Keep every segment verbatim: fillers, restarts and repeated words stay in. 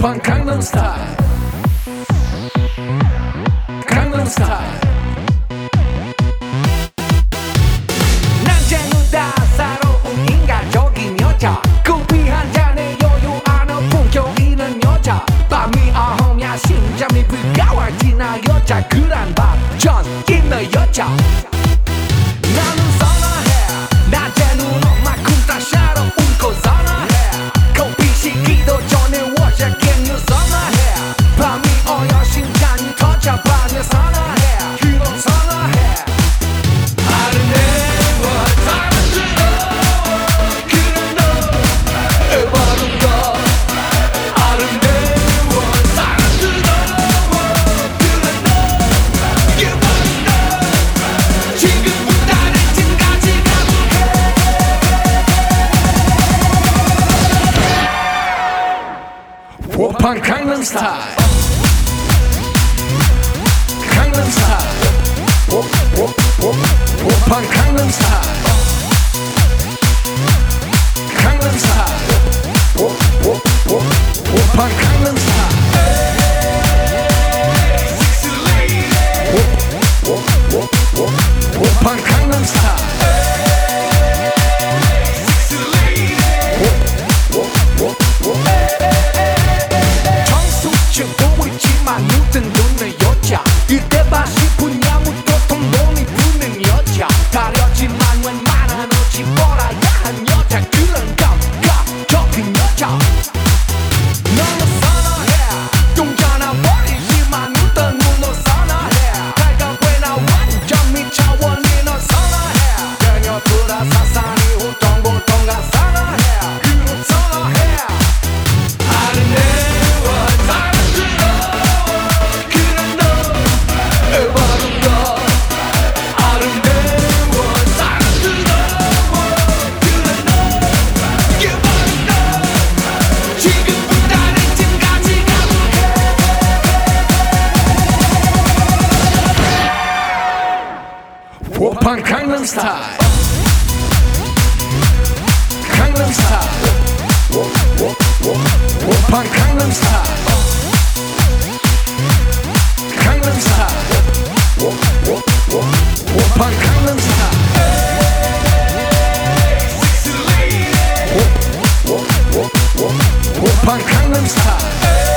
오빤 강남 스타일 강남 스타일 낮에누다 사로운 인간적인 여자 커피 한 잔에 여유 안 뿜겨 있는 여자 밤이 오면 심장이 불가워지는 여자 그런 반전 있는 여자 나는 선호해 낮에 눈만큼 따사로운 거 선호해 커피 시키도 전에 워셔갱 유 선호해 밤이 오면 심장이 터져버려 선호해 그런 선호해 아름다워 사랑스러워 그런 너 에버는 거 아름다워 사랑스러워 그런 너 에버는 너 지금부터 내쯤까지 가볼게 오빤 강남 스타일 강남 스타일 오, 오, 오, 오빤 강남 스타일 강남 스타일 오, 오, 오, 오빤 강남 스타일 오, 오, 오, 오, 오빤 강남 스타일 오, 오, 오, 오. 정수증 보이지만 눈뜬 눈의 여자 이때봐 싶은 야무도 통돈이 부는 여자 가려지만 웬만한 옷이 벌어야 한 여자 그런 감각적인 여자 너는 선호해 동전아 버리지만 눈뜬 눈도 선호해 달갑게나 완전 미쳐버린 너 선호해 그녀보다 사산이 우통보통가 선호해 그런 선호해 아름다워 사랑스러워 그런 너 에버는 거 아름다워 사랑스러워 그런 너 에버는 너 지금부터 내쯤까지 가볼게 오빤 강남 스타일 강남 스타일 오, 오, 오, 오빤 강남 스타일 강남 스타일 오, 오, 오, 오빤 강남 스타일 오, 오, 오, 오, 오빤 강남 스타일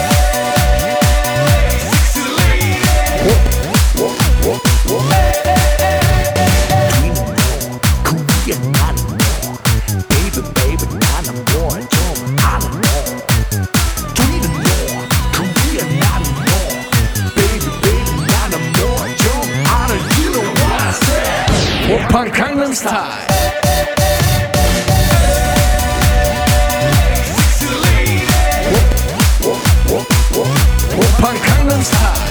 오, 오, 오, 오. 그 위에 나는 뭐 Baby baby 나는 뭘 좀 알아 뒤는 너그 위에 나는 뭐 Baby baby 나는 뭘 좀 알아 You know what I said 오빤 강남 스타일 오, 오, 오, 오, 오빤 강남 스타일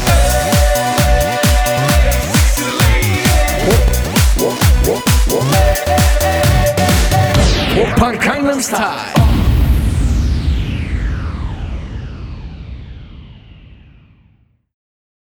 오, 오, 오, 오. 오빤 강남 스타일